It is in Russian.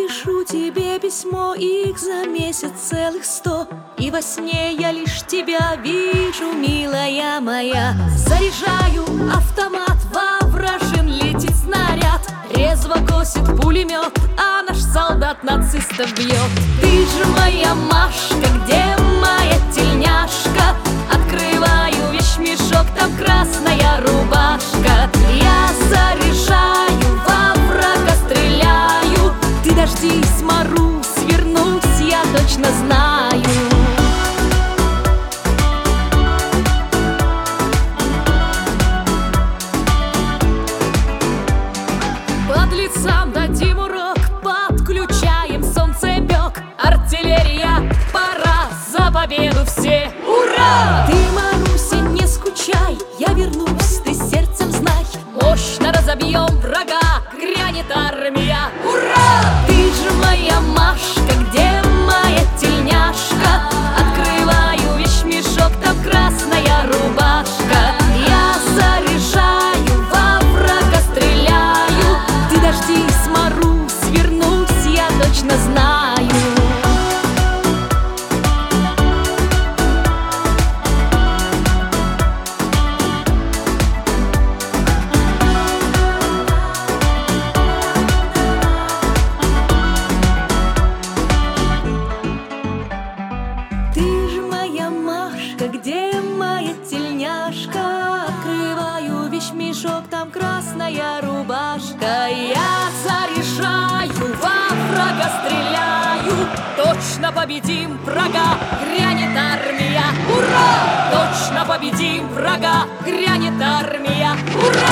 пишу тебе письмо, их за месяц целых 100. И во сне я лишь тебя вижу, милая моя. Заряжаю автомат, во вражин летит снаряд. Резво косит пулемет, а наш солдат нацистов бьет. Ты же моя Машка, где моя тельняшка? Открываю вещмешок, там красная рубашка. Я заряжаю, во врага стреляю. Ты дождись, Марусь, вернусь, я точно знаю. Подлецам дадим урок, подключаем солнцепек. Артиллерия, пора, за победу все, ура! Ты, Маруся, не скучай, я вернусь, ты сердцем знай. Мощно разобьем врага, грянет армия, ура! Ты же моя Машка, где моя тельняшка? Открываю вещмешок, там красная рубашка. Я заряжаю, во врага стреляю. Ты дождись, Марусь, вернусь, я точно знаю. Ты же моя Машка, где моя тельняшка? Открываю вещмешок, там красная рубашка. Я заряжаю, во врага стреляю. Точно победим врага, грянет армия, ура! Точно победим врага, грянет армия, ура!